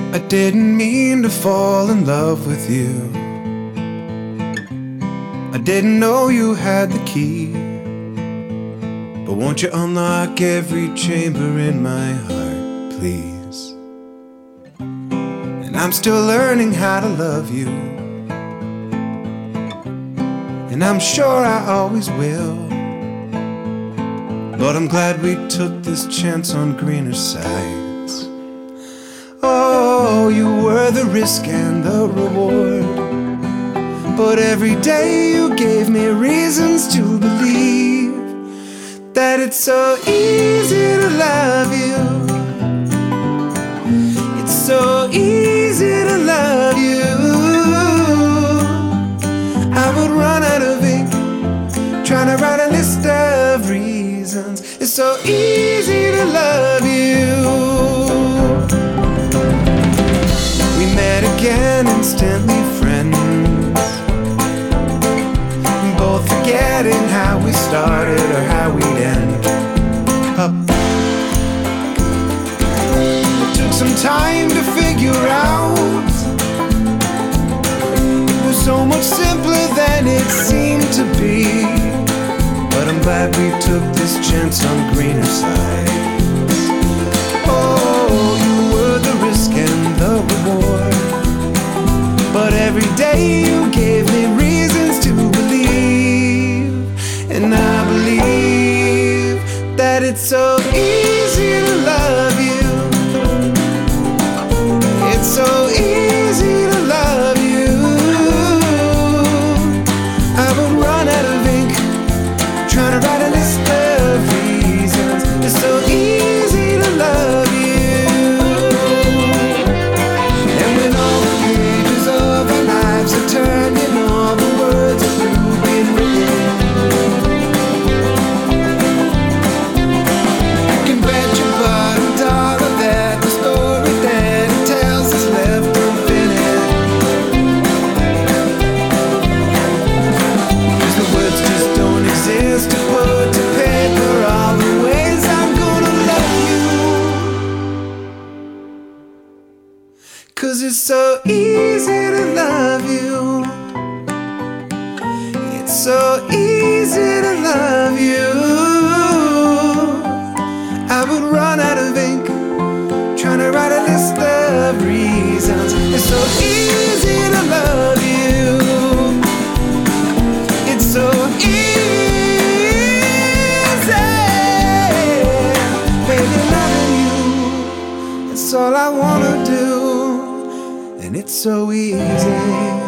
I didn't mean to fall in love with you. I didn't know you had the key. But won't you unlock every chamber in my heart, please? And I'm still learning how to love you, and I'm sure I always will. But I'm glad we took this chance on greener sides. Oh, you were the risk and the reward, but every day you gave me reasons to believe that it's so easy to love you. It's so easy to love you. I would run out of ink trying to write a list of reasons. It's so easy to love you. We met again, instantly friends, both forgetting how we started or how we'd end up. It took some time to figure out. It was so much simpler than it seemed to be. But I'm glad we took this chance on greener sides. Oh, you were the risk and the reward, but every day you gave me reasons to believe. And I believe that it's so easy to love you. It's so easy to love you. I would run out of ink trying to write a list of reasons. It's so easy to love you. And when all the pages of our lives are turned and all the words that you've been written, you can bet your bottom dollar that the story that it tells is left unfinished. 'Cause the words just don't exist to put to paper all the ways I'm gonna love you. 'Cause it's so easy to love you. It's so easy to love you. I would run out of ink trying to write a list of reasons. It's so easy to love you. It's so easy, baby, loving you. It's all I wanna do, and it's so easy.